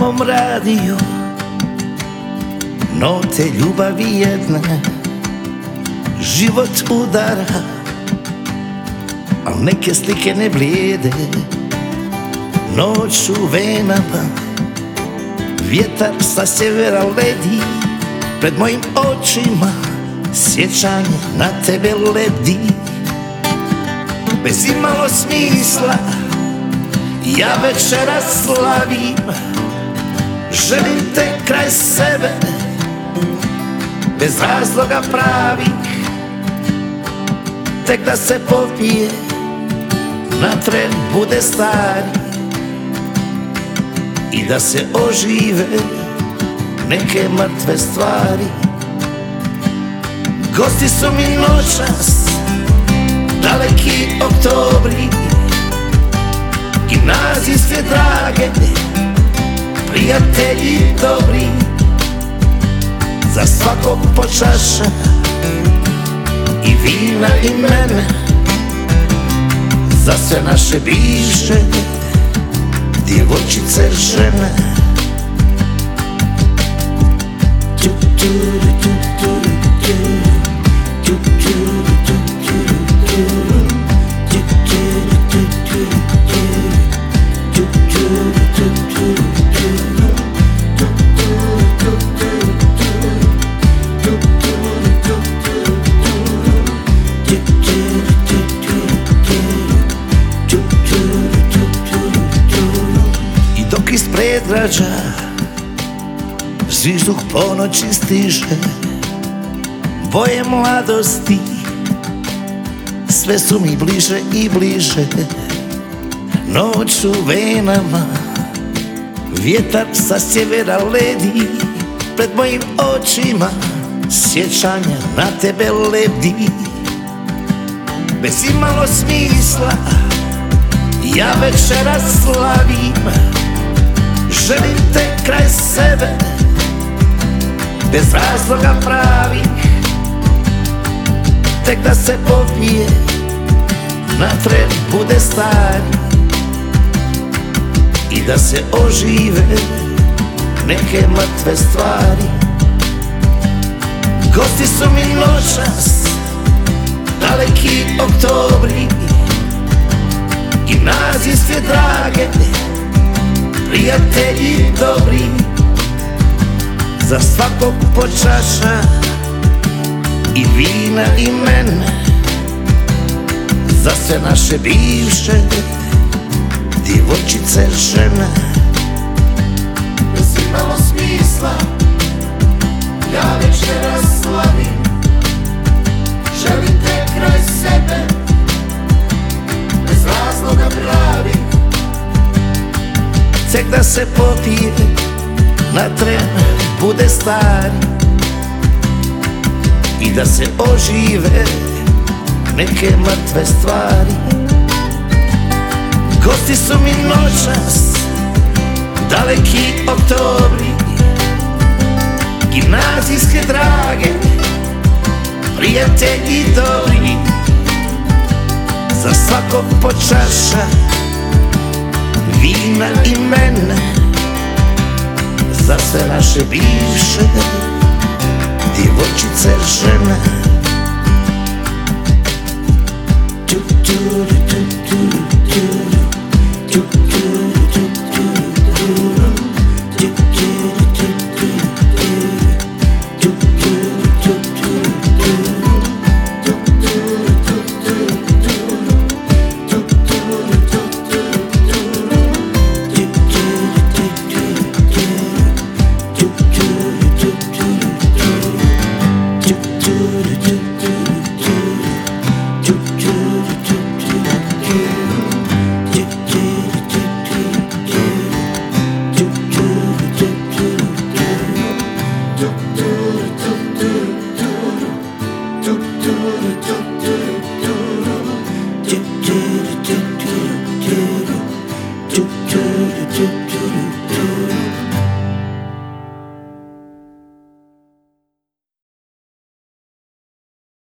mom radiju note ljubavi jedne, život udara, al neke slike ne blijede. Noć u venama, vjetar sa sjevera ledi, pred mojim očima sjećanje na tebe lebdi. Bez imalo smisla ja večeras slavim, želim te kraj sebe, bez razloga pravih, tek da se popije, na tren bude stari i da se ožive neke mrtve stvari. Gosti su mi noćas, daleki oktobri, gimnazijske drage, prijatelji dobri, za svakog po čaša i vina i mene, za sve naše bivše djevojčice žene. Iz predgrađa zvižduh ponoći stiže, boje mladosti sve su mi bliže i bliže. Noć u venama, vjetar sa sjevera ledi, pred mojim očima sjećanja na tebe lebdi. Bez imalo smisla ja večeras slavim, želim te kraj sebe, bez razloga pravih, tek da se popije, na tren bude stari i da se ožive neke mrtve stvari. Gosti su mi noćas, daleki oktobri, gimnazijske drage, prijatelji dobri, za svakog po čaša i vina i mene, za sve naše bivše djevojčice žene. Bez imalo smisla ja večeras slavim, želim te kraj sebe, bez razloga pravih, tek da se popije, na tren bude stari i da se ožive neke mrtve stvari. Gosti su mi noćas, daleki oktobri, gimnazijske drage, prijatelji dobri, za svakog po čaša vina i mene, za sve naše bivše djevojčice žene. do do do do do